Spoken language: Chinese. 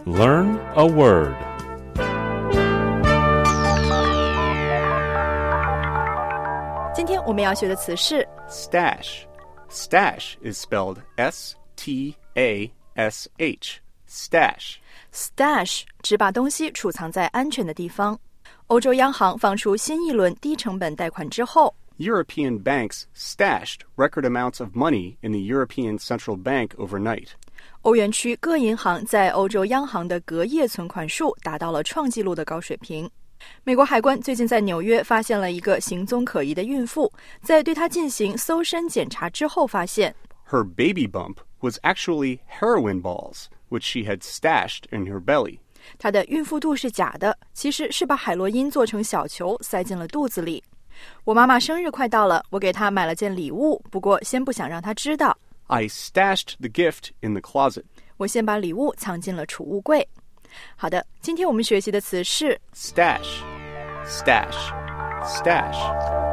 Learn a word. 我们要学的词是 Stash. Stash is spelled S-T-A-S-H. Stash. Stash 指把东西储藏在安全的地方。欧洲央行放出新一轮低成本贷款之后， European banks stashed record amounts of money in the European Central Bank overnight. 欧元区各银行在欧洲央行的隔夜存款数达到了创纪录的高水平。美国海关最近在纽约发现了一个行踪可疑的孕妇，在对她进行搜身检查之后发现 Her baby bump was actually heroin balls, which she had stashed in her belly. 她的孕妇肚是假的，其实是把海洛因做成小球塞进了肚子里。我妈妈生日快到了，我给她买了件礼物，不过先不想让她知道。 I stashed the gift in the closet. 我先把礼物藏进了储物柜。好的，今天我们学习的词是 Stash. Stash. Stash.